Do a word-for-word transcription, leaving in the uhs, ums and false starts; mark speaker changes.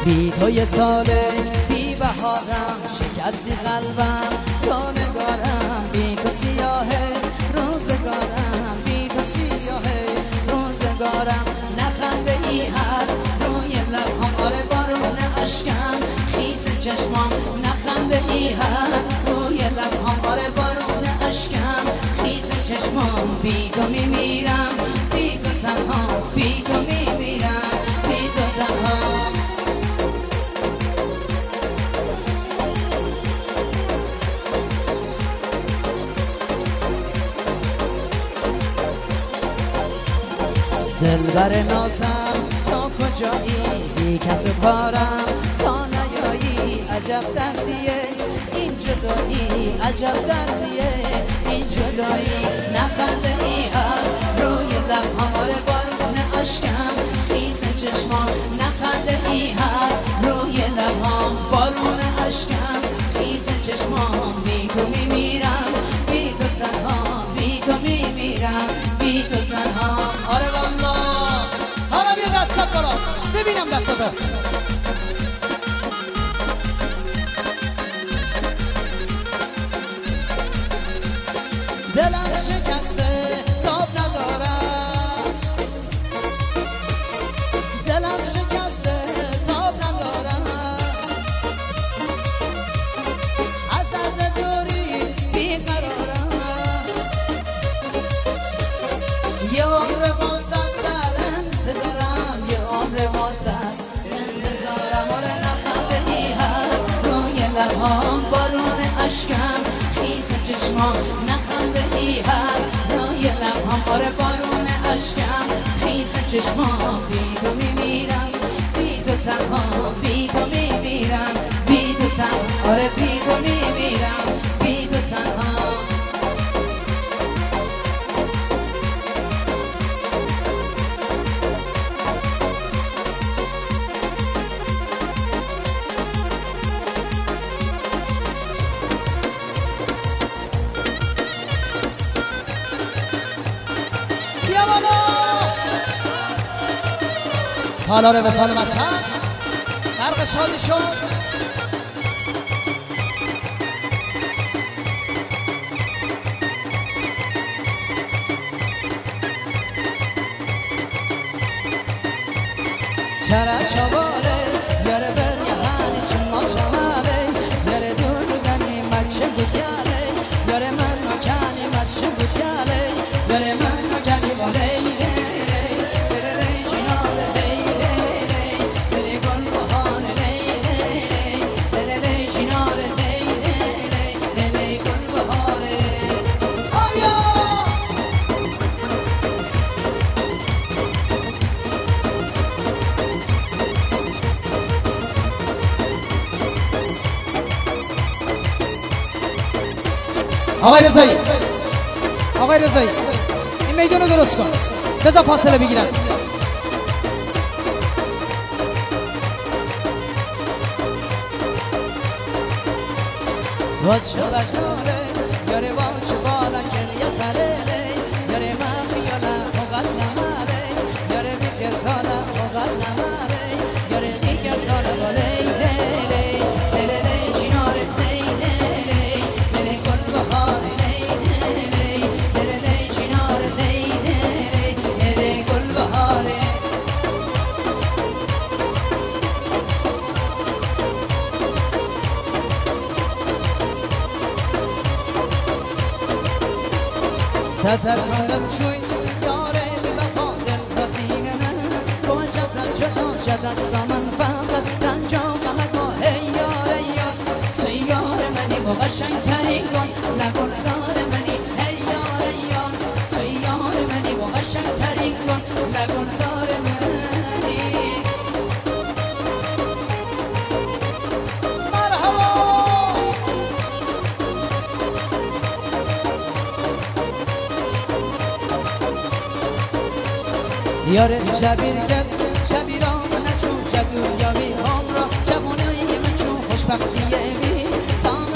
Speaker 1: بی تو یه ساله بی بهارم، شکستی قلبم تو نگارم. بی تو سیاهه روزگارم، بی تو سیاهه روزگارم. نخنده ای هست روی لبهام، آره بارون اشکم خیس چشمام. نخنده ای هست روی لبهام، آره بارون اشکم خیس چشمام. بی تو میمیرم، بی تو تنها، بی تو میمیرم، بی تو تنها. دلبر نازم تا کجایی، بی کس و کارم تا نیایی. عجب دردیه این جدایی، عجب دردیه این جدایی. نخنده ای هست روی لبهام، آره بارون اشکم خیس چشمام. نخنده ای هست روی لبهام، بارون اشکم خیس چشمام. بی تو میمیرم، بی تو تنها، بی تو میمیرم، بی تو تنها. آره والله. حالا بیا دستت بالا ببینم دستتو. دلم شکسته تاب ندارم، دلم شکسته تاب ندارم. از درد دوری بیقرارم. یه عمر واسط در انتظارم، یه عمر واسط انتظارم. آره نخنده ای هست روی لبهام، بارون اشکم خیس چشمام. نخنده ای هست روی لبهام، آره بارون اشکم خیس چشمام. بی تو میمیرم، بی تو تنها، بی تو میمیرم، بی تو تنها. آره بی تو میمیرم، بی تو تنها. تالار وصال مشهد غرق شادی شد. چرا چواره یاره بر یهانی چون ما چواره. یاره دور بودنی مچه بودیاله، یاره من مکنی مچه بودیاله. یاره من مکنی باله آقای رضایی، آقای رضایی این میدون رو درست کن، بذار فاصله بگیرم. باز شدش ناره یاره با چه بالا کلیه سره. یاره من خیالا اوقات نماره، یاره بکر کالا اوقات نماره. یاره بکر کالا باله تذر کنم چوی یاره بخوا دل رسینه نه. کمشتن جدا جدت سامن فقط رنجا قمکا. هی یاره یار توی یاره منی و قشنگ ترین کن لگلزار منی. هی یاره یار توی یاره منی و قشنگ ترین کن لگلزار منی. یاره شبیر کب شبیران نچون جدو یاوی هم را جوانایی من چون خوشبختیه بی سام